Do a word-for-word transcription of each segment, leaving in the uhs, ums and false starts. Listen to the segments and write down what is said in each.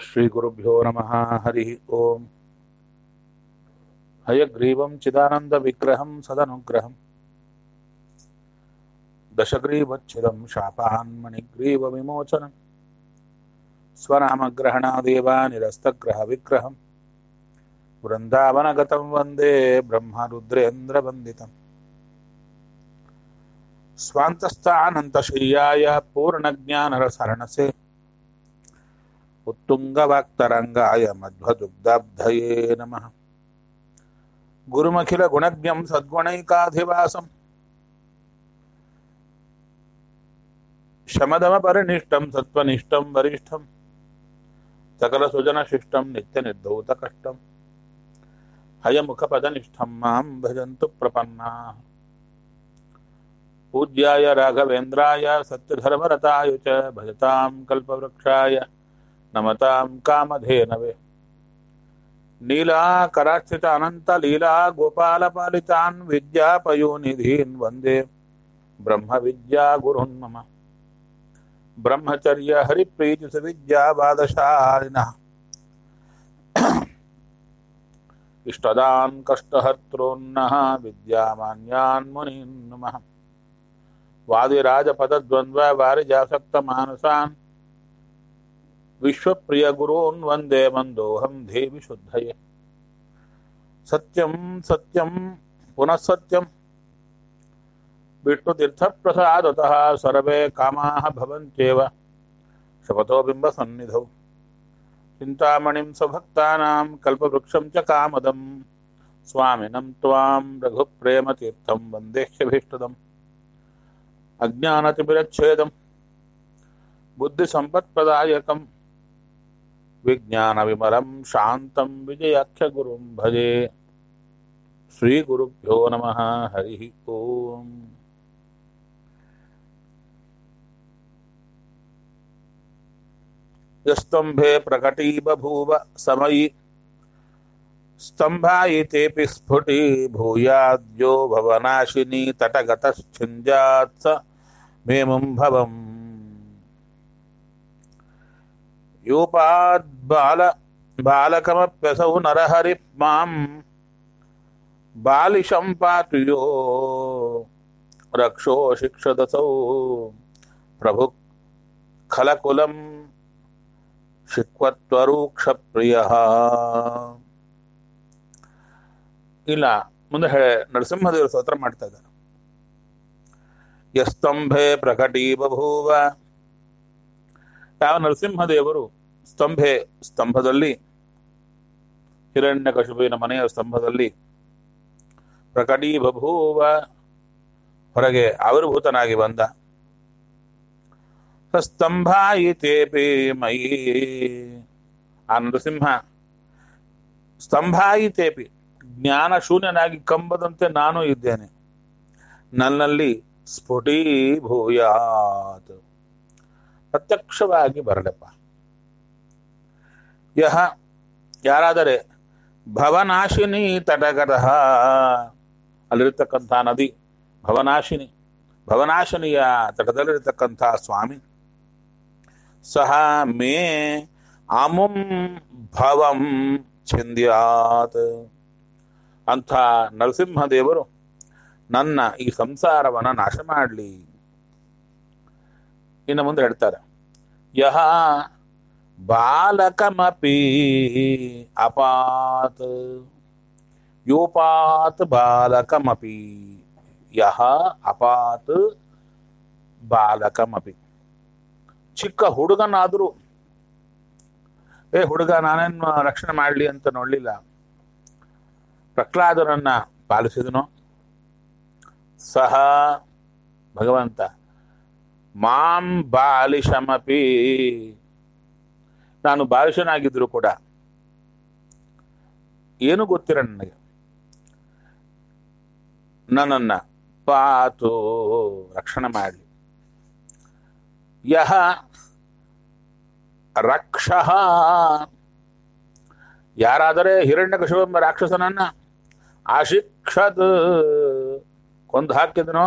ಶ್ರೀಗುರುಭ್ಯೋ ನಮಃ ಹರಿ ಓಂ. ಹಯಗ್ರೀವಂ ಚಿದಾನಂದವಿಗ್ರಹಂ ಸದನುಗ್ರಹಂ ದಶಗ್ರೀವಚ್ಛಿದಂ ಶಾಪಾನ್ಮಣಿಗ್ರೀವವಿಮೋಚನಂ ಸ್ವನಾಮಗ್ರಹಣಾದೇವ ನಿರಸ್ತಗ್ರಹವಿಗ್ರಹಂ ವೃಂದಾವನಗತಂ ವಂದೇ ಬ್ರಹ್ಮರುದ್ರೇಂದ್ರವಂದಿತಂ ಸ್ವಾಂತಸ್ಥಾನಂತಶಯ್ಯಾಯ ಪೂರ್ಣಜ್ಞಾನರಸರಣಸೆ ಉತ್ತುಂಗವಾಕ್ತರಂಗಾಯ ಮಧ್ವದುಗ್ಧಾಬ್ಧಯೇ ನಮಃ. ಗುರುಮಖಿಲ ಗುಣಜ್ಞಂ ಸದ್ಗುಣೈಕಾಧಿವಾಸಂ ಶಮದಮ ಪರಿನಿಷ್ಠಂ ಸತ್ವನಿಷ್ಠಂ ವರಿಷ್ಠಂ ಸಕಲ ಸುಜನ ಶಿಷ್ಟಂ ನಿತ್ಯ ನಿರ್ಧೂತ ಕಷ್ಟಂ ಹಯಮುಖ ಪದನಿಷ್ಠಂ ಮಾಂ ಭಜಂತು ಪ್ರಪನ್ನಾಃ. ಪೂಜ್ಯಾಯ ರಾಘವೇಂದ್ರಾಯ ಸತ್ಯಧರ್ಮರತಾಯ ಚ ಭಜತಾಂ ಕಲ್ಪವೃಕ್ಷಾಯ ನಮತಾಂ ಕಾಮಧೇನವೇ. ನೀಲಾಕರಾರ್ಚಿತ ಅನಂತ ಲೀಲಾ ಗೋಪಾಲಪಾಲಿತಾನ್ ವಿದ್ಯಾಪಯೋನಿಧೀನ್ ವಂದೇ ಬ್ರಹ್ಮ ವಿದ್ಯಾ ಗುರುನ್ ಮಮ. ಬ್ರಹ್ಮಚರ್ಯ ಹರಿಪ್ರೀತಿ ಸುವಿದ್ಯಾ ಬಾದಶಾಲಿನಃ ಇಷ್ಟದಾನ್ ಕಷ್ಟಹರ್ತॄನ್ನಃ ವಿದ್ಯಾಮಾನ್ಯಾನ್ ಮುನೀನ್ ನಮಃ. ವಾದಿರಾಜಪದದ್ವಂದ್ವ ವಾರಿಜಾಸಕ್ತ ಮಾನಸಾನ್ ವಿಶ್ವಪ್ರಿಯ ಗುರೂನ್ ವಂದೇ ಮಂದೋಹಂ ದೇವಿ ಶುದ್ಧಯೇ. ಸತ್ಯಂ ಸತ್ಯಂ ಪುನಃ ಸತ್ಯಂ ವಿಷ್ಣುತೀರ್ಥಪ್ರಸಾದತಃ ಸರ್ವೇ ಕಾಮಾಃ ಭವಂತ್ಯೇವ ಶಪಥೋ ಬಿಂಬ ಸನ್ನಿಧೌ. ಚಿಂತಾಮಣಿಂ ಸ್ವಭಕ್ತಾನಾಂ ಕಲ್ಪವೃಕ್ಷಂ ಚ ಕಾಮದಂ ಸ್ವಾಮಿನಂ ತ್ವಾಂ ರಘುಪ್ರೇಮತೀರ್ಥಂ ವಂದೇಹ್ಯಭೀಷ್ಟದಂ. ಅಜ್ಞಾನತಿಮಿರಚ್ಛೇದಂ ಬುದ್ಧಿಸಂಪತ್ಪ್ರದಾಯಕಂ ವಿಜ್ಞಾನವಿಮಲಂ ಶಾಂತಂ ವಿಜಯಾಖ್ಯಗುರುಂ ಭಜೆ. ಶ್ರೀಗುರುಭ್ಯೋ ನಮಃ ಹರಿ ಓಂ. ಯಸ್ತಂಭೆ ಪ್ರಕಟೀ ಬಭೂವ ಸಮಯಿ ಸ್ತಂಭಾಯಿತೇಪಿ ಸ್ಫುಟಿ ಭೂಯಾದ್ಯೋ ಭವನಾಶಿನಿ ತಟಗತಶ್ಚಿಂದ್ಯಾತ್ ಸ ಮೇಮುಂ ಭವಂ. ಯೋಪಾದ್ ಬಾಲ ಬಾಲಕಮಪ್ಯಸೌ ನರಹರಿ ಮಾಂ ಬಾಲಿಶಂ ಪಾತು ಯೋ ರಕ್ಷೋ ಶಿಕ್ಷದಸೌ ಪ್ರಭು ಖಲಕುಲಂ ಶಿಕ್ವತ್ವರೂಕ್ಷ ಪ್ರಿಯ. ಇಲ್ಲ ಮುಂದೆ ಹೇಳ ನರಸಿಂಹದೇವರು ಸ್ತೋತ್ರ ಮಾಡ್ತಾ ಇದ್ದಾರೆ. ಯಸ್ತಂಭೆ ಪ್ರಕಟೀ ಬಭೂವ, ಯಾವ ನರಸಿಂಹದೇವರು ಸ್ತಂಭೆ ಸ್ತಂಭದಲ್ಲಿ ಹಿರಣ್ಯಕಶಿಪುವಿನ ಮನೆಯ ಸ್ತಂಭದಲ್ಲಿ ಪ್ರಕಟೀ ಬಭೂವ ಹೊರಗೆ ಆವಿರ್ಭೂತನಾಗಿ ಬಂದ. ಸ್ತಂಭಾಯಿತೇಪಿ ಮಯಿ, ಆ ನರಸಿಂಹ ಸ್ತಂಭಾಯಿತೇಪಿ ಜ್ಞಾನ ಶೂನ್ಯನಾಗಿ ಕಂಬದಂತೆ ನಾನು ಇದ್ದೇನೆ, ನನ್ನಲ್ಲಿ ಸ್ಫುಟೀ ಭೂಯಾತ್ ಪ್ರತ್ಯಕ್ಷವಾಗಿ ಬರಲಪ್ಪ. ಯಹ ಯಾರಾದರೆ ಭವನಾಶಿನಿ ತಟಗತಃ, ಅಲ್ಲಿರ್ತಕ್ಕಂಥ ನದಿ ಭವನಾಶಿನಿ, ಭವನಾಶಿನಿಯ ತಟದಲ್ಲಿರ್ತಕ್ಕಂಥ ಸ್ವಾಮಿ, ಸಹ ಮೇ ಅಮುಂ ಭವಂ ಛಿಂದ್ಯಾತ್, ಅಂಥ ನರಸಿಂಹದೇವರು ನನ್ನ ಈ ಸಂಸಾರವನ್ನು ನಾಶ ಮಾಡಲಿ. ಇನ್ನು ಮುಂದೆ ಹೇಳ್ತಾರೆ, ಯಹ ಬಾಲಕಮಪಿ ಅಪಾತ್, ಯೋಪಾತ್ ಬಾಲಕಮಪಿ, ಯಹ ಅಪಾತ್ ಬಾಲಕಮಪಿ, ಚಿಕ್ಕ ಹುಡುಗನಾದರೂ ಏ ಹುಡುಗ ನಾನೇನು ರಕ್ಷಣೆ ಮಾಡಲಿ ಅಂತ ನೋಡಲಿಲ್ಲ, ಪ್ರಹ್ಲಾದನನ್ನ ಪಾಲಿಸಿದನು. ಸಹ ಭಗವಂತ ಮಾಂ ಬಾಲಿಶಮಪಿ, ನಾನು ಬಾಲಿಶನಾಗಿದ್ರು ಕೂಡ ಏನು ಗೊತ್ತಿರ ನನಗೆ, ನನ್ನನ್ನ ಪಾತು ರಕ್ಷಣೆ ಮಾಡಲಿ. ಯಹ ರಕ್ಷಃ, ಯಾರಾದರೆ ಹಿರಣ್ಯಕಶಿಪೆಂಬ ರಾಕ್ಷಸನನ್ನ ಆಶಿಕ್ಷದ್ ಕೊಂದು ಹಾಕಿದನೋ,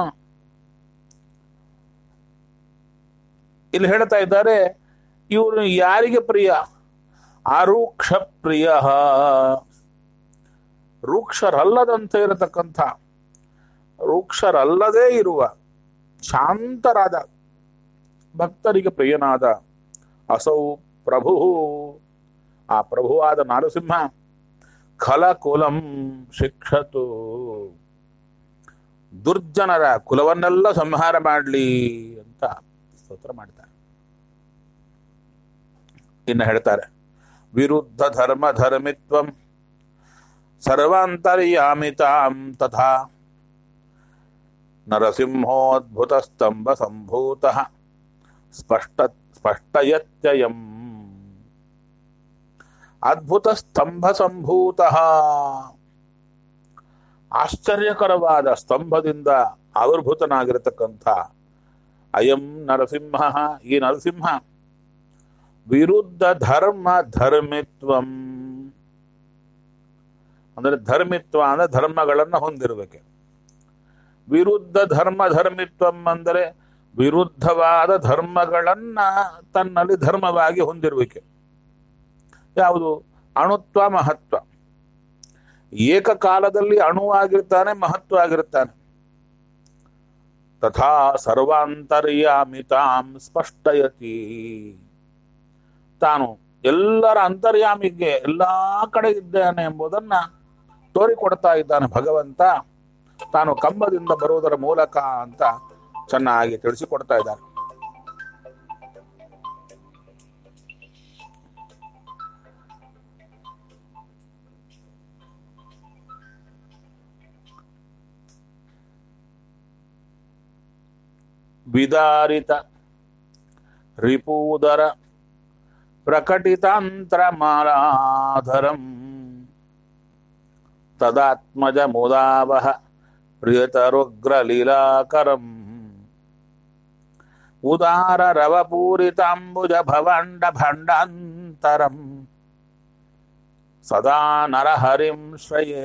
ಇಲ್ಲಿ ಹೇಳ್ತಾ ಇದ್ದಾರೆ, ಇವರು ಯಾರಿಗೆ ಪ್ರಿಯ? ಆರೂಕ್ಷ ಪ್ರಿಯ, ರೂಕ್ಷರಲ್ಲದಂತೆ ಇರತಕ್ಕಂಥ, ರೂಕ್ಷರಲ್ಲದೇ ಇರುವ ಶಾಂತರಾದ ಭಕ್ತರಿಗೆ ಪ್ರಿಯನಾದ ಅಸೌ ಪ್ರಭು, ಆ ಪ್ರಭುವಾದ ನರಸಿಂಹ ಖಲಕುಲಂ ಶಿಕ್ಷತು, ದುರ್ಜನರ ಕುಲವನ್ನೆಲ್ಲ ಸಂಹಾರ ಮಾಡಲಿ ಅಂತ ಸ್ತೋತ್ರ ಮಾಡ್ತಾರೆ. ಇನ್ನು ಹೇಳ್ತಾರೆ, ವಿರುದ್ಧ ಧರ್ಮ ಧರ್ಮಿತ್ವಂ ಸರ್ವಾಂತರ್ಯಾಮಿತಾಂ ತಥಾ ನರಸಿಂಹೋದ್ಭುತ ಸ್ತಂಭ ಸಂಭೂತಃ ಸ್ಪಷ್ಟ ಸ್ಪಷ್ಟಯತ್ಯಯಂ. ಅದ್ಭುತ ಸ್ತಂಭ ಸಂಭೂತಃ, ಆಶ್ಚರ್ಯಕರವಾದ ಸ್ತಂಭದಿಂದ ಆವಿರ್ಭೂತನಾಗಿರತಕ್ಕಂಥ ಅಯಂ ನರಸಿಂಹ, ಈ ನರಸಿಂಹ ವಿರುದ್ಧ ಧರ್ಮ ಧರ್ಮಿತ್ವಂ, ಅಂದರೆ ಧರ್ಮಿತ್ವ ಅಂದ್ರೆ ಧರ್ಮಗಳನ್ನು ಹೊಂದಿರಬೇಕು. ವಿರುದ್ಧ ಧರ್ಮ ಧರ್ಮಿತ್ವಂ ಅಂದರೆ ವಿರುದ್ಧವಾದ ಧರ್ಮಗಳನ್ನ ತನ್ನಲ್ಲಿ ಧರ್ಮವಾಗಿ ಹೊಂದಿರುವಿಕೆ. ಯಾವುದು? ಅಣುತ್ವ ಮಹತ್ವ. ಏಕಕಾಲದಲ್ಲಿ ಅಣುವಾಗಿರ್ತಾನೆ, ಮಹತ್ವ ಆಗಿರ್ತಾನೆ. ತಥಾ ಸರ್ವಾಂತರ್ಯಾಮಿತಾಂ ಸ್ಪಷ್ಟಯತಿ, ತಾನು ಎಲ್ಲರ ಅಂತರ್ಯಾಮಿಗೆ ಎಲ್ಲಾ ಕಡೆ ಇದ್ದಾನೆ ಎಂಬುದನ್ನ ತೋರಿಕೊಡ್ತಾ ಇದ್ದಾನೆ ಭಗವಂತ. ತಾನು ಕಂಬದಿಂದ ಬರುವುದರ ಮೂಲಕ ಅಂತ ಚೆನ್ನಾಗಿ ತಿಳಿಸಿಕೊಡ್ತಾ ಇದ್ದಾನೆ. ವಿದಾರಿತ ರಿಪೂದರ ಪ್ರಕಟಿತಾಂತರಮಾಲಾಧರಂ ತದಾತ್ಮಜ ಮುದಾವಹ ಪ್ರಿಯತರುಗ್ರ ಲೀಲಾಕರಂ ಉದಾರ ರವಪೂರಿತಾಂಬುಜ ಭವಾಂಡ ಭಂಡಾಂತರಂ ಸದಾ ನರಹರಿಂ ಶ್ರಯೇ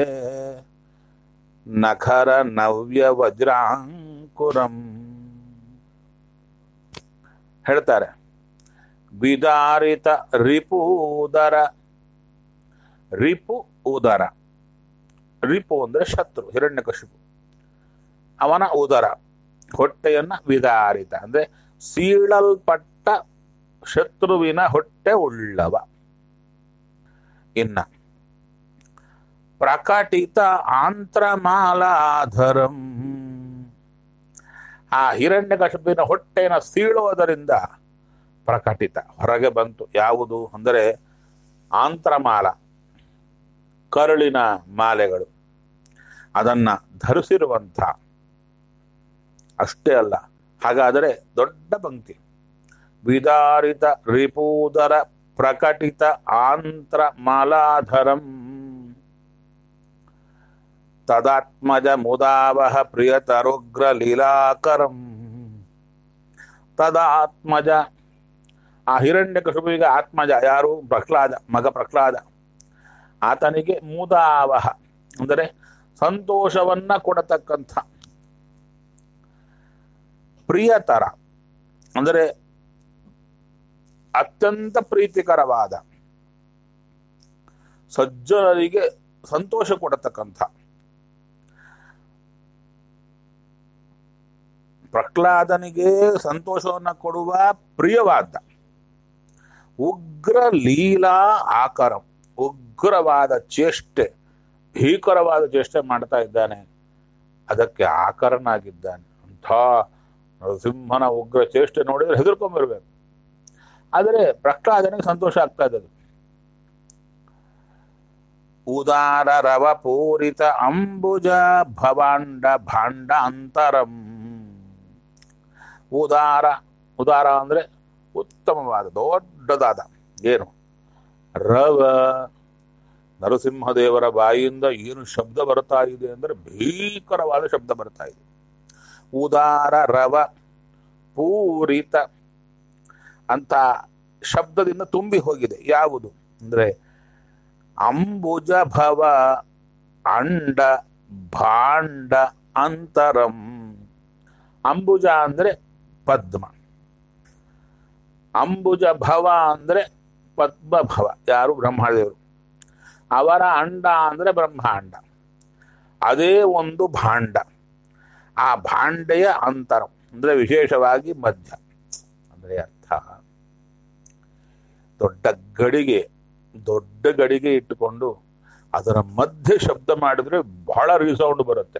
ನಖರ ನವ್ಯ ವಜ್ರಾಂಕುರಂ. ಹೇಳ್ತಾರೆ, ವಿದಾರಿತ ರಿಪು ಉದರ. ರಿಪು ಉದರ, ರಿಪು ಅಂದ್ರೆ ಶತ್ರು ಹಿರಣ್ಯಕಶಿಪು, ಅವನ ಉದರ ಹೊಟ್ಟೆಯನ್ನ ವಿದಾರಿತ ಅಂದ್ರೆ ಸೀಳಲ್ಪಟ್ಟ ಶತ್ರುವಿನ ಹೊಟ್ಟೆ ಉಳ್ಳವ. ಇನ್ನ ಪ್ರಕಟಿತ ಆಂತ್ರಮಾಲಾಧರಂ, ಆ ಹಿರಣ್ಯಕಶಿಪಿನ ಹೊಟ್ಟೆಯನ್ನು ಸೀಳುವುದರಿಂದ ಪ್ರಕಟಿತ ಹೊರಗೆ ಬಂತು. ಯಾವುದು ಅಂದರೆ ಆಂತ್ರಮಾಲ, ಕರುಳಿನ ಮಾಲೆಗಳು, ಅದನ್ನ ಧರಿಸಿರುವಂಥ. ಅಷ್ಟೇ ಅಲ್ಲ, ಹಾಗಾದರೆ ದೊಡ್ಡ ಪಂಕ್ತಿ, ವಿದಾರಿತ ರಿಪೂದರ ಪ್ರಕಟಿತ ಆಂತ್ರ ಮಾಲಾಧರಂ ತದಾತ್ಮಜ ಮುದಾವಹ ಪ್ರಿಯತರುಗ್ರ ಲೀಲಾಕರಂ. ತದಾತ್ಮಜ, ಆ ಹಿರಣ್ಯಕಶಿಪುವಿಗೆ ಆತ್ಮಜ ಯಾರು? ಪ್ರಹ್ಲಾದ, ಮಗ ಪ್ರಹ್ಲಾದ. ಆತನಿಗೆ ಮುದಾವಹ ಅಂದರೆ ಸಂತೋಷವನ್ನ ಕೊಡತಕ್ಕಂಥ, ಪ್ರಿಯತರ ಅಂದರೆ ಅತ್ಯಂತ ಪ್ರೀತಿಕರವಾದ, ಸಜ್ಜನರಿಗೆ ಸಂತೋಷ ಕೊಡತಕ್ಕಂಥ, ಪ್ರಹ್ಲಾದನಿಗೆ ಸಂತೋಷವನ್ನ ಕೊಡುವ ಪ್ರಿಯವಾದ ಉಗ್ರ ಲೀಲಾ ಆಕರಂ, ಉಗ್ರವಾದ ಚೇಷ್ಟೆ, ಭೀಕರವಾದ ಚೇಷ್ಟೆ ಮಾಡ್ತಾ ಇದ್ದಾನೆ, ಅದಕ್ಕೆ ಆಕರನಾಗಿದ್ದಾನೆ. ಅಂಥ ನರಸಿಂಹನ ಉಗ್ರ ಚೇಷ್ಟೆ ನೋಡಿದ್ರೆ ಹೆದರ್ಕೊಂಡ್ಬರ್ಬೇಕು. ಆದರೆ ಪ್ರಹ್ಲಾದನಿಗೆ ಸಂತೋಷ ಆಗ್ತಾ ಇದ್ದದು. ಉದಾರ ರವ ಪೂರಿತ ಅಂಬುಜ ಭವಾಂಡ ಭಾಂಡ ಅಂತರಂ. ಉದಾರ, ಉದಾರ ಅಂದ್ರೆ ಉತ್ತಮವಾದ ದೊಡ್ಡದಾದ ಏನು? ರವ, ನರಸಿಂಹದೇವರ ಬಾಯಿಯಿಂದ ಏನು ಶಬ್ದ ಬರ್ತಾ ಇದೆ ಅಂದ್ರೆ ಭೀಕರವಾದ ಶಬ್ದ ಬರ್ತಾ ಇದೆ. ಉದಾರ ರವ ಪೂರಿತ ಅಂತ ಶಬ್ದದಿಂದ ತುಂಬಿ ಹೋಗಿದೆ. ಯಾವುದು ಅಂದ್ರೆ ಅಂಬುಜ ಭವ ಅಂಡ ಭಾಂಡ ಅಂತರಂ. ಅಂಬುಜ ಅಂದ್ರೆ ಪದ್ಮ, ಅಂಬುಜ ಭವ ಅಂದ್ರೆ ಪದ್ಮಭವ ಯಾರು ಬ್ರಹ್ಮದೇವರು, ಅವರ ಅಂಡ ಅಂದ್ರೆ ಬ್ರಹ್ಮಾಂಡ, ಅದೇ ಒಂದು ಭಾಂಡ. ಆ ಭಾಂಡೆಯ ಅಂತರ ಅಂದ್ರೆ ವಿಶೇಷವಾಗಿ ಮಧ್ಯ ಅಂದ್ರೆ ಅರ್ಥ ದೊಡ್ಡ ಗಡಿಗೆ, ದೊಡ್ಡ ಗಡಿಗೆ ಇಟ್ಟುಕೊಂಡು ಅದರ ಮಧ್ಯೆ ಶಬ್ದ ಮಾಡಿದ್ರೆ ಬಹಳ ರೀಸೌಂಡ್ ಬರುತ್ತೆ.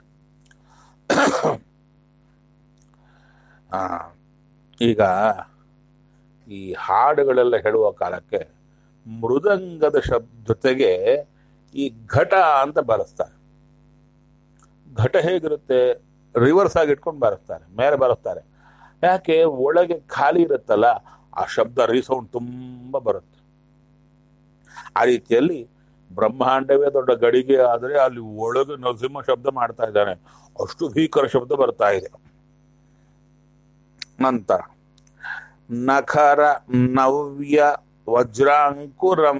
ಆ ಈಗ ಈ ಹಾಡುಗಳೆಲ್ಲ ಹೇಳುವ ಕಾಲಕ್ಕೆ ಮೃದಂಗದ ಶಬ್ದ ಜೊತೆಗೆ ಈ ಘಟ ಅಂತ ಬರೆಸ್ತಾರೆ. ಘಟ ಹೇಗಿರುತ್ತೆ, ರಿವರ್ಸ್ ಆಗಿ ಇಟ್ಕೊಂಡು ಬರೆಸ್ತಾರೆ, ಮೇಲೆ ಬರೆಸ್ತಾರೆ. ಯಾಕೆ, ಒಳಗೆ ಖಾಲಿ ಇರುತ್ತಲ್ಲ, ಆ ಶಬ್ದ ರೀಸೌಂಡ್ ತುಂಬ ಬರುತ್ತೆ. ಆ ರೀತಿಯಲ್ಲಿ ಬ್ರಹ್ಮಾಂಡವೇ ದೊಡ್ಡ ಗಡಿಗೆ ಆದರೆ ಅಲ್ಲಿ ಒಳಗೆ ನರಸಿಂಹ ಶಬ್ದ ಮಾಡ್ತಾ ಇದ್ದಾನೆ, ಅಷ್ಟು ಭೀಕರ ಶಬ್ದ ಬರ್ತಾ ಇದೆ. ನಂತರ ನಖರ ನವ್ಯ ವಜ್ರಾಂಕುರಂ.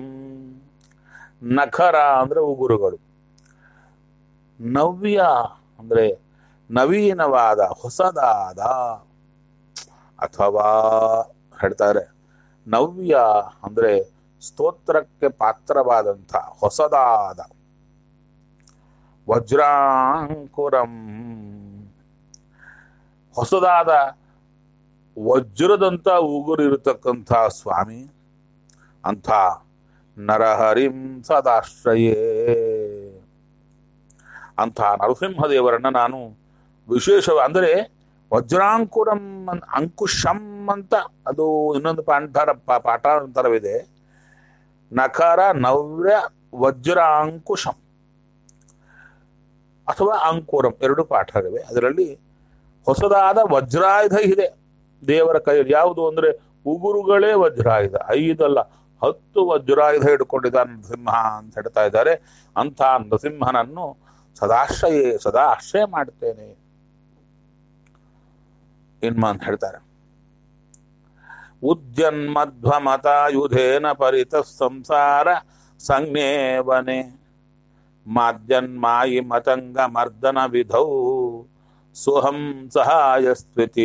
ನಖರ ಅಂದ್ರೆ ಉಗುರುಗಳು, ನವ್ಯ ಅಂದ್ರೆ ನವೀನವಾದ ಹೊಸದಾದ, ಅಥವಾ ಹೇಳ್ತಾರೆ ನವ್ಯ ಅಂದ್ರೆ ಸ್ತೋತ್ರಕ್ಕೆ ಪಾತ್ರವಾದಂಥ ಹೊಸದಾದ. ವಜ್ರಾಂಕುರಂ ಹೊಸದಾದ ವಜ್ರದಂಥ ಉಗುರು ಇರತಕ್ಕಂಥ ಸ್ವಾಮಿ, ಅಂಥ ನರಹರಿಂ ಸದಾಶ್ರಯೇ, ಅಂಥ ನರಸಿಂಹದೇವರನ್ನ ನಾನು ವಿಶೇಷ ಅಂದರೆ ವಜ್ರಾಂಕುರಂ ಅಂಕುಶಂ ಅಂತ ಅದು ಇನ್ನೊಂದು ಪಾಠ ಪಾಠಾಂತರವಿದೆ. ನಖರ ನವ್ಯ ವಜ್ರಾಂಕುಶಂ ಅಥವಾ ಅಂಕುರಂ ಎರಡು ಪಾಠಗಳಿವೆ. ಅದರಲ್ಲಿ ಹೊಸದಾದ ವಜ್ರಾಯುಧ ಇದೆ ದೇವರ ಕೈಯಲ್ಲಿ. ಯಾವುದು ಅಂದ್ರೆ ಉಗುರುಗಳೇ ವಜ್ರಾಯುಧ, ಐದಲ್ಲ ಹತ್ತು ವಜ್ರಾಯುಧ ಹಿಡ್ಕೊಂಡಿದ್ದಾನೆ ನರಸಿಂಹ ಅಂತ ಹೇಳ್ತಾ ಇದ್ದಾರೆ. ಅಂಥ ನರಸಿಂಹನನ್ನು ಸದಾಶ್ರಯೇ ಸದಾ ಆಶ್ರಯ ಮಾಡ್ತೇನೆ ಇನ್ಮ ಅಂತ ಹೇಳ್ತಾರೆ. ಉದ್ಯನ್ಮಧ್ವಮತಾಯುಧೇನ ಪರಿತ ಸಂಸಾರ ಸಂಜ್ಞೇವನೆ ಮಾದ್ಯನ್ಮಾಯಿ ಮತಂಗ ಮರ್ದನ ವಿಧೌ ಸುಹಂ ಸಹಾಯಸ್ತ್ವಿತಿ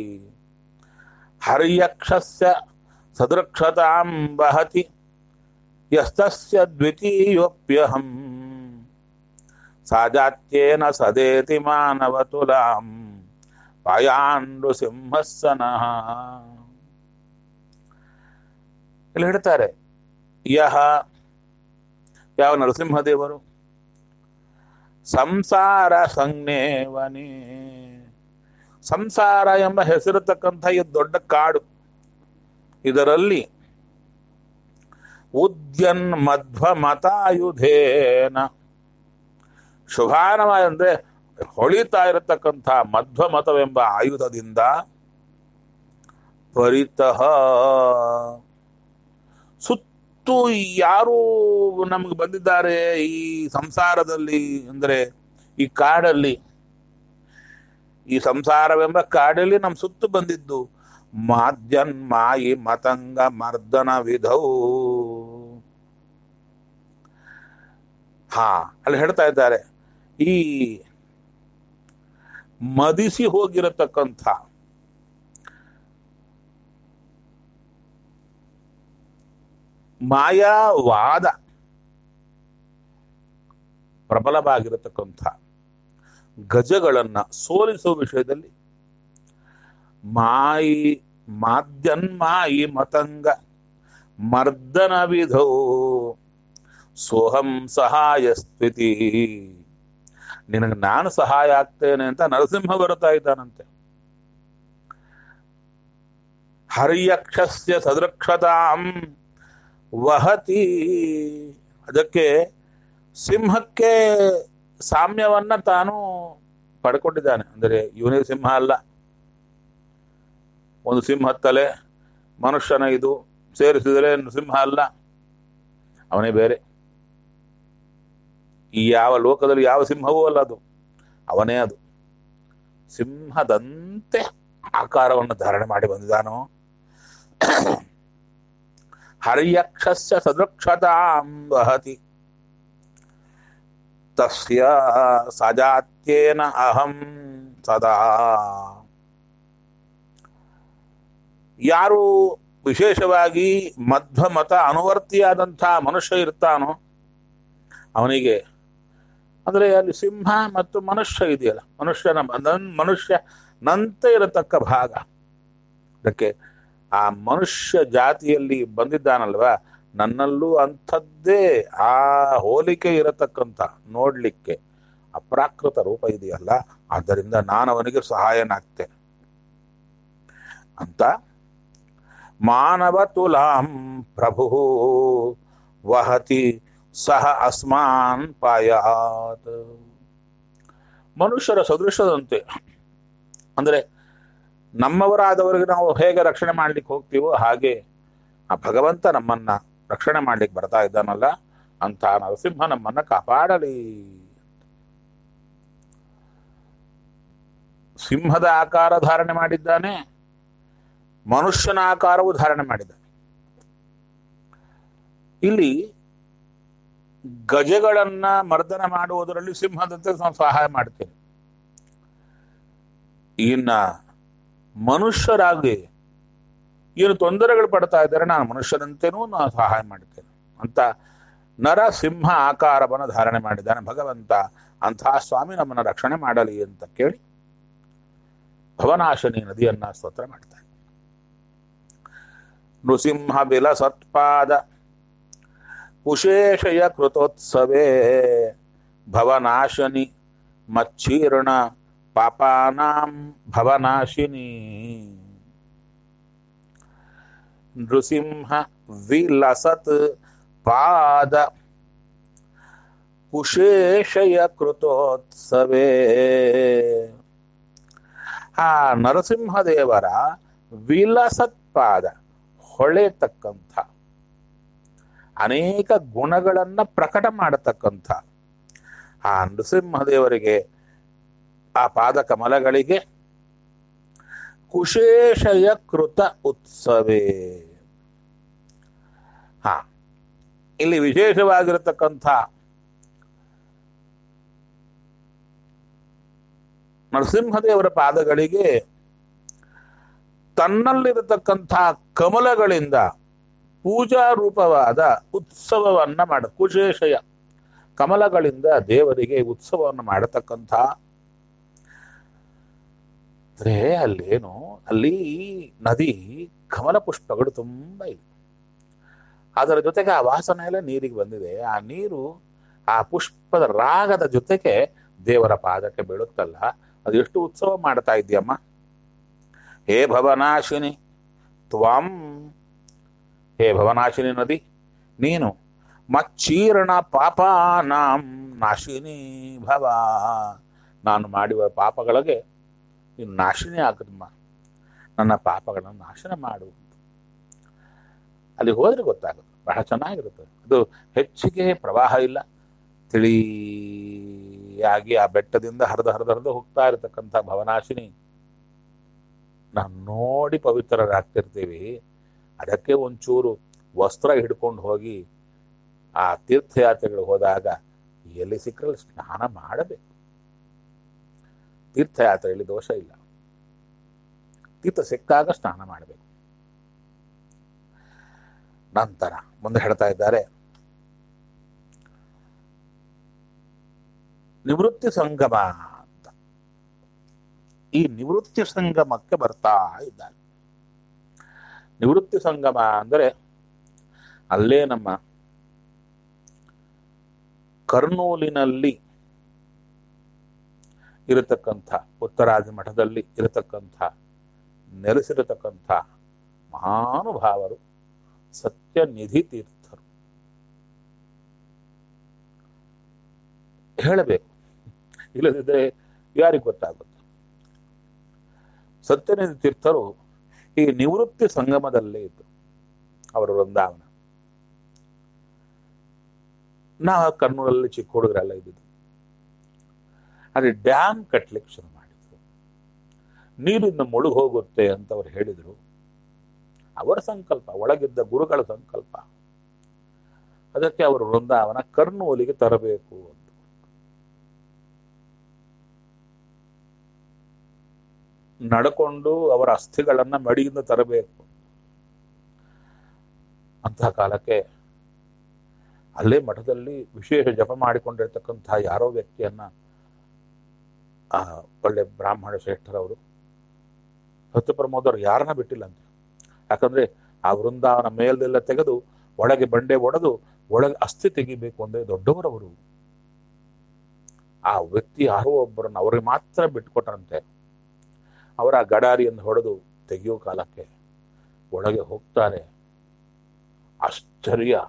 ಹರ್ಯಕ್ಷಸ್ಯ ಸದೃಕ್ಷತಾಂ ವಹತಿ ಯಸ್ತಸ್ಯ ದ್ವಿತೀಯೋಪ್ಯಹಂ ಸಾಜಾತ್ಯೇನ ಸದೇತಿ ಮಾನವತುಲಾಂ ಪಾಯಾಂಡು ಸಿಂಹಸ್ಸನಃ. ಇಲ್ಲಿ ಹೇಳ್ತಾರೆ, ಯಹ ಯಾವ ನರಸಿಂಹದೇವರು ಸಂಸಾರ ಸಂಜ್ಞೇವನೇ, ಸಂಸಾರ ಎಂಬ ಹೆಸರಿರತಕ್ಕಂಥ ಈ ದೊಡ್ಡ ಕಾಡು, ಇದರಲ್ಲಿ ಉದ್ಯನ್ ಮಧ್ವ ಮತಾಯುಧೇನ ಶುಭಾನವ ಅಂದ್ರೆ ಹೊಳಿತಾ ಇರತಕ್ಕಂಥ ಮಧ್ವ ಮತವೆಂಬ ಆಯುಧದಿಂದ ಪರಿತಃ ಸುತ್ತು ಯಾರು ನಮ್ಗೆ ಬಂದಿದ್ದಾರೆ ಈ ಸಂಸಾರದಲ್ಲಿ ಅಂದ್ರೆ ಈ ಕಾಡಲ್ಲಿ, ಈ ಸಂಸಾರವೆಂಬ ಕಾಡಲ್ಲಿ ನಮ್ ಸುತ್ತು ಬಂದಿದ್ದು ಮಾದ್ಯನ್ ಮಾಯಿ ಮತಂಗ ಮರ್ದನ ವಿಧೌ. ಹಾ ಅಲ್ಲಿ ಹೇಳ್ತಾ ಇದ್ದಾರೆ, ಈ ಮದಿಸಿ ಹೋಗಿರತಕ್ಕಂಥ ಮಾಯಾವಾದ ಪ್ರಬಲವಾಗಿರತಕ್ಕಂಥ ಗಜಗಳನ್ನ ಸೋಲಿಸುವ ವಿಷಯದಲ್ಲಿ ಮಾಯಿ ಮಾದ್ಯನ್ಮಾಯಿ ಮತಂಗ ಮರ್ದನ ವಿಧೌ ಸೋಹಂ ಸಹಾಯ ಸ್ಥಿತಿ, ನಿನಗೆ ನಾನು ಸಹಾಯ ಆಗ್ತೇನೆ ಅಂತ ನರಸಿಂಹ ಬರ್ತಾ ಇದ್ದಾನಂತೆ. ಹರ್ಯಕ್ಷಸ್ಯ ಸದೃಕ್ಷತಾಂ ವಹತಿ, ಅದಕ್ಕೆ ಸಿಂಹಕ್ಕೆ ಸಾಮ್ಯವನ್ನ ತಾನು ಪಡ್ಕೊಂಡಿದ್ದಾನೆ. ಅಂದರೆ ಇವನೇ ಸಿಂಹ ಅಲ್ಲ, ಒಂದು ಸಿಂಹ ತಲೆ ಮನುಷ್ಯನ ಇದು ಸೇರಿಸಿದರೆ ಸಿಂಹ ಅಲ್ಲ, ಅವನೇ ಬೇರೆ. ಈ ಯಾವ ಲೋಕದಲ್ಲಿ ಯಾವ ಸಿಂಹವೂ ಅಲ್ಲ, ಅದು ಅವನೇ. ಅದು ಸಿಂಹದಂತೆ ಆಕಾರವನ್ನು ಧಾರಣೆ ಮಾಡಿ ಬಂದಿದ್ದಾನೋ. ಹರ್ಯಕ್ಷಸ್ಯ ಸದೃಕ್ಷತಾಂ ವಹತಿ ತಸ್ಯ ಸಜಾತ್ಯೇನ ಅಹಂ ಸದಾ. ಯಾರು ವಿಶೇಷವಾಗಿ ಮಧ್ವ ಮತ ಅನುವರ್ತಿಯಾದಂಥ ಮನುಷ್ಯ ಇರ್ತಾನೋ ಅವನಿಗೆ, ಅಂದ್ರೆ ಅಲ್ಲಿ ಸಿಂಹ ಮತ್ತು ಮನುಷ್ಯ ಇದೆಯಲ್ಲ, ಮನುಷ್ಯನ ನನ್ ಮನುಷ್ಯ ನಂತೆ ಇರತಕ್ಕ ಭಾಗ, ಅದಕ್ಕೆ ಆ ಮನುಷ್ಯ ಜಾತಿಯಲ್ಲಿ ಬಂದಿದ್ದಾನಲ್ವಾ, ನನ್ನಲ್ಲೂ ಅಂಥದ್ದೇ ಆ ಹೋಲಿಕೆ ಇರತಕ್ಕಂಥ ನೋಡ್ಲಿಕ್ಕೆ ಅಪ್ರಾಕೃತ ರೂಪ ಇದೆಯಲ್ಲ, ಆದ್ದರಿಂದ ನಾನು ಅವನಿಗೆ ಸಹಾಯನಾಗ್ತೇನೆ ಅಂತ. ಮಾನವ ತುಲಾಂ ಪ್ರಭು ವಹತಿ ಸಹ ಅಸ್ಮಾನ್ ಪಾಯಾತ್. ಮನುಷ್ಯರ ಸದೃಶದಂತೆ, ಅಂದ್ರೆ ನಮ್ಮವರಾದವರಿಗೆ ನಾವು ಹೇಗೆ ರಕ್ಷಣೆ ಮಾಡ್ಲಿಕ್ಕೆ ಹೋಗ್ತೀವೋ ಹಾಗೆ ಆ ಭಗವಂತ ನಮ್ಮನ್ನ ರಕ್ಷಣೆ ಮಾಡ್ಲಿಕ್ಕೆ ಬರ್ತಾ ಇದ್ದಾನಲ್ಲ, ಅಂತ ನರಸಿಂಹ ನಮ್ಮನ್ನ ಕಾಪಾಡಲಿ. ಸಿಂಹದ ಆಕಾರ ಧಾರಣೆ ಮಾಡಿದ್ದಾನೆ, ಮನುಷ್ಯನ ಆಕಾರವು ಧಾರಣೆ ಮಾಡಿದ್ದಾನೆ. ಇಲ್ಲಿ ಗಜಗಳನ್ನ ಮರ್ದನ ಮಾಡುವುದರಲ್ಲಿ ಸಿಂಹದಂತೆ ನಾವು ಸಹಾಯ ಮಾಡ್ತೇನೆ, ಇನ್ನ ಮನುಷ್ಯರಾಗಿ ಏನು ತೊಂದರೆಗಳು ಪಡ್ತಾ ಇದ್ದಾರೆ ನಾನು ಮನುಷ್ಯರಂತೆನೂ ನಾನು ಸಹಾಯ ಮಾಡ್ತೇನೆ ಅಂತ ನರ ಸಿಂಹ ಆಕಾರವನ್ನು ಧಾರಣೆ ಮಾಡಿದ್ದಾನೆ ಭಗವಂತ. ಅಂತಹ ಸ್ವಾಮಿ ನಮ್ಮನ್ನು ರಕ್ಷಣೆ ಮಾಡಲಿ ಅಂತ ಕೇಳಿ ಭವನಾಶಿನಿ ನದಿಯನ್ನ ಸ್ತೋತ್ರ ಮಾಡ್ತಾರೆ. ನೃಸಿಂಹ ಬಿಲ ಸತ್ಪಾದ ಕುಶೇಷಯ ಕೃತೋತ್ಸವೇ ಭವನಾಶಿನಿ ಮಚ್ಚೀರ್ಣ ಪಾಪಾನಾಂ ಭವನಾಶಿನಿ. ನೃಸಿಂಹ ವಿಲಸತ್ ಪಾದ ಕುಶೇಷಯ ಕೃತೋತ್ಸವೇ. ಆ ನರಸಿಂಹದೇವರ ವಿಲಸತ್ ಪಾದ, ಹೊಳೆತಕ್ಕಂಥ ಅನೇಕ ಗುಣಗಳನ್ನ ಪ್ರಕಟ ಮಾಡತಕ್ಕಂಥ ಆ ನೃಸಿಂಹದೇವರಿಗೆ, ಆ ಪಾದ ಕಮಲಗಳಿಗೆ ಕುಶೇಷಯ ಕೃತ ಉತ್ಸವೇ. ಹಾ, ಇಲ್ಲಿ ವಿಶೇಷವಾಗಿರತಕ್ಕಂಥ ನರಸಿಂಹದೇವರ ಪಾದಗಳಿಗೆ ತನ್ನಲ್ಲಿರತಕ್ಕಂಥ ಕಮಲಗಳಿಂದ ಪೂಜಾ ರೂಪವಾದ ಉತ್ಸವವನ್ನ ಮಾಡ, ಕುಶೇಷಯ ಕಮಲಗಳಿಂದ ದೇವರಿಗೆ ಉತ್ಸವವನ್ನು ಮಾಡತಕ್ಕಂಥ, ಅಂದ್ರೆ ಅಲ್ಲೇನು, ಅಲ್ಲಿ ನದಿ ಕಮಲ ಪುಷ್ಪಗಳು ತುಂಬಾ ಇದೆ, ಅದರ ಜೊತೆಗೆ ಆ ವಾಸನೆ ಎಲ್ಲ ನೀರಿಗೆ ಬಂದಿದೆ. ಆ ನೀರು ಆ ಪುಷ್ಪದ ರಾಗದ ಜೊತೆಗೆ ದೇವರ ಪಾದಕ್ಕೆ ಬೀಳುತ್ತಲ್ಲ, ಅದು ಎಷ್ಟು ಉತ್ಸವ ಮಾಡ್ತಾ ಇದೆಯಮ್ಮ. ಹೇ ಭವನಾಶಿನಿ ತ್ವಂ, ಹೇ ಭವನಾಶಿನಿ ನದಿ ನೀನು, ಮಚ್ಚೀರ್ಣ ಪಾಪಾನಾಂ ನಾಶಿನಿ ಭವ, ನಾನು ಮಾಡುವ ಪಾಪಗಳಿಗೆ ನೀನು ನಾಶಿನಿ ಆಗದಮ್ಮ, ನನ್ನ ಪಾಪಗಳನ್ನು ನಾಶನ ಮಾಡು. ಅಲ್ಲಿ ಹೋದ್ರೆ ಗೊತ್ತಾಗುತ್ತೆ, ಬಹಳ ಚೆನ್ನಾಗಿರುತ್ತೆ. ಅದು ಹೆಚ್ಚಿಗೆ ಪ್ರವಾಹ ಇಲ್ಲ, ತಿಳಿಯಾಗಿ ಆ ಬೆಟ್ಟದಿಂದ ಹರಿದು ಹರಿದು ಹರಿದು ಹೋಗ್ತಾ ಇರತಕ್ಕಂಥ ಭವನಾಶಿನಿ ನಾವು ನೋಡಿ ಪವಿತ್ರರಾಗ್ತಿರ್ತೀವಿ. ಅದಕ್ಕೆ ಒಂಚೂರು ವಸ್ತ್ರ ಹಿಡ್ಕೊಂಡು ಹೋಗಿ ಆ ತೀರ್ಥಯಾತ್ರೆಗಳು ಹೋದಾಗ ಎಲ್ಲಿ ಸಿಕ್ಕರಲ್ಲಿ ಸ್ನಾನ ಮಾಡಬೇಕು. ತೀರ್ಥಯಾತ್ರೆಯಲ್ಲಿ ದೋಷ ಇಲ್ಲ, ತೀರ್ಥ ಸಿಕ್ಕಾಗ ಸ್ನಾನ ಮಾಡಬೇಕು. ನಂತರ ಮುಂದೆ ಹೇಳ್ತಾ ಇದ್ದಾರೆ, ನಿವೃತ್ತಿ ಸಂಗಮ ಅಂತ. ಈ ನಿವೃತ್ತಿ ಸಂಗಮಕ್ಕೆ ಬರ್ತಾ ಇದ್ದಾರೆ. ನಿವೃತ್ತಿ ಸಂಗಮ ಅಂದರೆ ಅಲ್ಲೇ ನಮ್ಮ ಕರ್ನೂಲಿನಲ್ಲಿ ಇರತಕ್ಕಂಥ, ಉತ್ತರಾದಿ ಮಠದಲ್ಲಿ ಇರತಕ್ಕಂಥ, ನೆಲೆಸಿರತಕ್ಕಂಥ ಮಹಾನುಭಾವರು ಸತ್ಯನಿಧಿ ತೀರ್ಥರು. ಹೇಳಬೇಕು, ಇಲ್ಲದಿದ್ದರೆ ಯಾರಿಗೆ ಗೊತ್ತಾಗುತ್ತೆ. ಸತ್ಯನಿಧಿ ತೀರ್ಥರು ಈ ನಿವೃತ್ತಿ ಸಂಗಮದಲ್ಲೇ ಇದ್ದರು. ಅವರ ವೃಂದಾವನ, ನಾವು ಕರ್ನೂಲಲ್ಲಿ ಚಿಕ್ಕ ಹುಡುಗರೆಲ್ಲ ಇದ್ದಿದ್ದು. ಅಲ್ಲಿ ಡ್ಯಾಮ್ ಕಟ್ಲಿಕ್ಕೆ ಶುರು ಮಾಡಿದ್ರು. ನೀರಿಂದ ಮುಳುಗಿ ಹೋಗುತ್ತೆ ಅಂತ ಅವ್ರು ಹೇಳಿದರು. ಅವರ ಸಂಕಲ್ಪ, ಒಳಗಿದ್ದ ಗುರುಗಳ ಸಂಕಲ್ಪ. ಅದಕ್ಕೆ ಅವರು ವೃಂದಾವನ ಕರ್ನೂಲಿಗೆ ತರಬೇಕು ಅಂತ. ನಡ್ಕೊಂಡು ಅವರ ಅಸ್ಥಿಗಳನ್ನ ಮಡಿಯಿಂದ ತರಬೇಕು. ಅಂತಹ ಕಾಲಕ್ಕೆ ಅಲ್ಲೇ ಮಠದಲ್ಲಿ ವಿಶೇಷ ಜಪ ಮಾಡಿಕೊಂಡಿರ್ತಕ್ಕಂತಹ ಯಾರೋ ವ್ಯಕ್ತಿಯನ್ನ ಆ ಒಳ್ಳೆ ಬ್ರಾಹ್ಮಣ ಶ್ರೇಷ್ಠರವರು ಸತ್ಯಪ್ರಮೋದರು ಯಾರನ್ನ ಬಿಟ್ಟಿಲ್ಲಂತೆ. ಯಾಕಂದ್ರೆ ಆ ವೃಂದಾವನ ಮೇಲ್ದೆಲ್ಲ ತೆಗೆದು ಒಳಗೆ ಬಂಡೆ ಒಡೆದು ಒಳಗೆ ಅಸ್ಥಿ ತೆಗಿಬೇಕು ಅಂದ್ರೆ ದೊಡ್ಡವರವರು. ಆ ವ್ಯಕ್ತಿ ಯಾರೋ ಒಬ್ಬರನ್ನ ಅವ್ರಿಗೆ ಮಾತ್ರ ಬಿಟ್ಕೊಟ್ರಂತೆ. ಅವರ ಗಡಾರಿಯನ್ನು ಹೊಡೆದು ತೆಗೆಯೋ ಕಾಲಕ್ಕೆ ಒಳಗೆ ಹೋಗ್ತಾರೆ. ಆಶ್ಚರ್ಯ,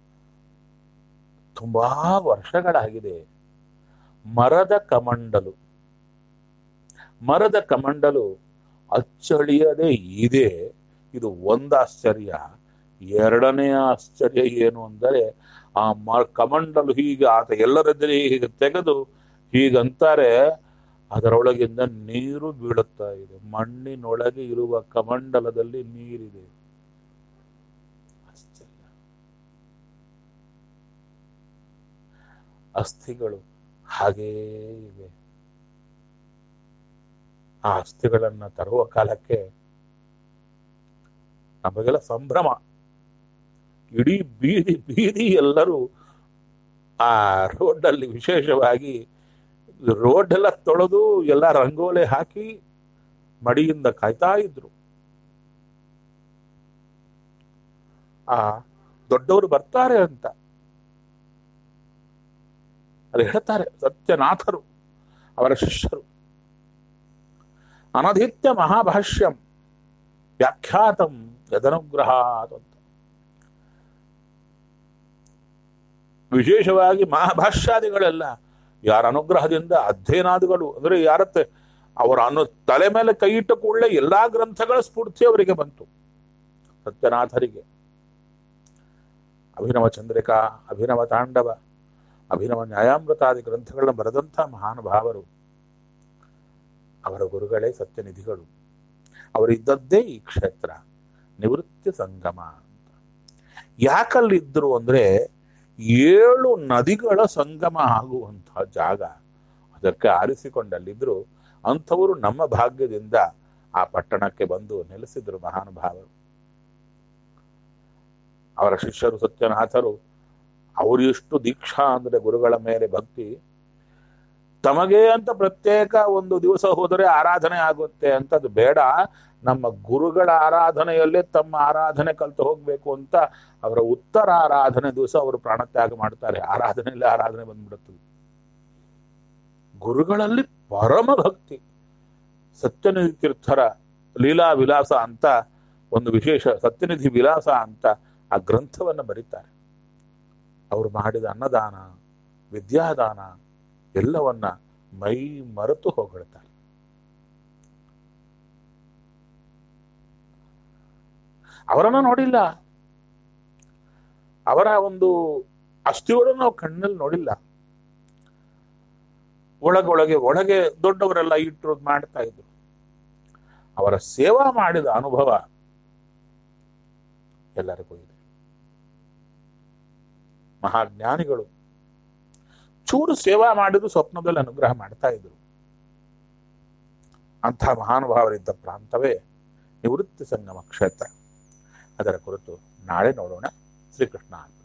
ತುಂಬಾ ವರ್ಷಗಳಾಗಿದೆ. ಮರದ ಕಮಂಡಲು ಮರದ ಕಮಂಡಲು ಅಚ್ಚಳಿಯದೆ ಇದೆ. ಇದು ಒಂದು ಆಶ್ಚರ್ಯ. ಎರಡನೇ ಆಶ್ಚರ್ಯ ಏನು ಅಂದರೆ ಆ ಮ ಕಮಂಡಲು ಹೀಗೆ ಆತ ಎಲ್ಲರದ್ದರೆ ಹೀಗೆ ತೆಗೆದು ಹೀಗಂತಾರೆ, ಅದರೊಳಗಿಂದ ನೀರು ಬೀಳುತ್ತಾ ಇದೆ. ಮಣ್ಣಿನೊಳಗೆ ಇರುವ ಕಮಂಡಲದಲ್ಲಿ ನೀರಿದೆ. ಆಶ್ಚರ್ಯ. ಅಸ್ಥಿಗಳು ಹಾಗೇ ಇವೆ. ಆ ಅಸ್ಥಿಗಳನ್ನ ತರುವ ಕಾಲಕ್ಕೆ ನಮಗೆಲ್ಲ ಸಂಭ್ರಮ. ಇಡೀ ಬೀದಿ ಬೀದಿ ಎಲ್ಲರೂ ಆ ರೋಡಲ್ಲಿ ವಿಶೇಷವಾಗಿ ರೋಡ್ ಎಲ್ಲ ತೊಳೆದು ಎಲ್ಲ ರಂಗೋಲೆ ಹಾಕಿ ಮಡಿಯಿಂದ ಕಾಯ್ತಾ ಇದ್ರು. ಆ ದೊಡ್ಡವರು ಬರ್ತಾರೆ ಅಂತ ಅದು ಹೇಳ್ತಾರೆ ಸತ್ಯನಾಥರು, ಅವರ ಶಿಷ್ಯರು. ಅನಧಿತ್ಯ ಮಹಾಭಾಷ್ಯಂ ವ್ಯಾಖ್ಯಾತಂ ಯದನುಗ್ರಹಾತ್ ಅಂತ. ವಿಶೇಷವಾಗಿ ಮಹಾಭಾಷ್ಯಾದಿಗಳೆಲ್ಲ ಯಾರ ಅನುಗ್ರಹದಿಂದ ಅಧ್ಯಯನಾದಿಗಳು ಅಂದ್ರೆ ಯಾರತ್ತೆ ಅವರ ಅನು ತಲೆ ಮೇಲೆ ಕೈ ಇಟ್ಟ ಕೂಡಲೇ ಎಲ್ಲಾ ಗ್ರಂಥಗಳ ಸ್ಫೂರ್ತಿ ಅವರಿಗೆ ಬಂತು. ಸತ್ಯನಾಥರಿಗೆ ಅಭಿನವ ಚಂದ್ರಿಕಾ, ಅಭಿನವ ತಾಂಡವ, ಅಭಿನವ ನ್ಯಾಯಾಮೃತಾದಿ ಗ್ರಂಥಗಳನ್ನ ಬರೆದಂಥ ಮಹಾನುಭಾವರು. ಅವರ ಗುರುಗಳೇ ಸತ್ಯನಿಧಿಗಳು. ಅವರಿದ್ದದ್ದೇ ಈ ಕ್ಷೇತ್ರ ನಿವೃತ್ತಿ ಸಂಗಮ ಅಂತ. ಯಾಕಲ್ಲಿದ್ರು ಅಂದ್ರೆ ಏಳು ನದಿಗಳ ಸಂಗಮ ಆಗುವಂತಹ ಜಾಗ. ಅದಕ್ಕೆ ಆರಿಸಿಕೊಂಡಲ್ಲಿದ್ರು. ಅಂಥವರು ನಮ್ಮ ಭಾಗ್ಯದಿಂದ ಆ ಪಟ್ಟಣಕ್ಕೆ ಬಂದು ನೆಲೆಸಿದ್ರು ಮಹಾನುಭಾವರು. ಅವರ ಶಿಷ್ಯರು ಸತ್ಯನಾಥರು. ಅವರು ಎಷ್ಟು ದೀಕ್ಷಾ ಅಂದ್ರೆ ಗುರುಗಳ ಮೇಲೆ ಭಕ್ತಿ. ತಮಗೆ ಅಂತ ಪ್ರತ್ಯೇಕ ಒಂದು ದಿವಸ ಹೋದರೆ ಆರಾಧನೆ ಆಗುತ್ತೆ ಅಂತ ಅದು ಬೇಡ, ನಮ್ಮ ಗುರುಗಳ ಆರಾಧನೆಯಲ್ಲೇ ತಮ್ಮ ಆರಾಧನೆ ಕಲ್ತು ಹೋಗ್ಬೇಕು ಅಂತ ಅವರ ಉತ್ತರ ಆರಾಧನೆ ದಿವಸ ಅವರು ಪ್ರಾಣತ್ಯಾಗ ಮಾಡ್ತಾರೆ. ಆರಾಧನೆಯಲ್ಲೇ ಆರಾಧನೆ ಬಂದ್ಬಿಡುತ್ತದೆ. ಗುರುಗಳಲ್ಲಿ ಪರಮ ಭಕ್ತಿ. ಸತ್ಯನಿಧಿ ತೀರ್ಥರ ಲೀಲಾ ವಿಲಾಸ ಅಂತ ಒಂದು ವಿಶೇಷ ಸತ್ಯನಿಧಿ ವಿಲಾಸ ಅಂತ ಆ ಗ್ರಂಥವನ್ನು ಬರೀತಾರೆ. ಅವರು ಮಾಡಿದ ಅನ್ನದಾನ, ವಿದ್ಯಾದಾನ ಎಲ್ಲವನ್ನ ಮೈ ಮರೆತು ಹೋಗಿಡ್ತಾರೆ. ಅವರನ್ನ ನೋಡಿಲ್ಲ, ಅವರ ಒಂದು ಅಸ್ಥಿಗಳನ್ನು ನಾವು ಕಣ್ಣಲ್ಲಿ ನೋಡಿಲ್ಲ. ಒಳಗೊಳಗೆ ಒಳಗೆ ದೊಡ್ಡವರೆಲ್ಲ ಇಟ್ಟರು ಮಾಡ್ತಾ ಇದ್ರು. ಅವರ ಸೇವಾ ಮಾಡಿದ ಅನುಭವ ಎಲ್ಲರಿಗೂ ಇದೆ. ಮಹಾಜ್ಞಾನಿಗಳು ಚೂರು ಸೇವಾ ಮಾಡಿದ್ರು ಸ್ವಪ್ನದಲ್ಲಿ ಅನುಗ್ರಹ ಮಾಡ್ತಾ ಇದ್ರು. ಅಂಥ ಮಹಾನುಭಾವರಿದ್ದ ಪ್ರಾಂತವೇ ನಿವೃತ್ತಿ ಸಂಗಮ ಕ್ಷೇತ್ರ. ಅದರ ಕುರಿತು ನಾಳೆ ನೋಡೋಣ. ಶ್ರೀಕೃಷ್ಣ.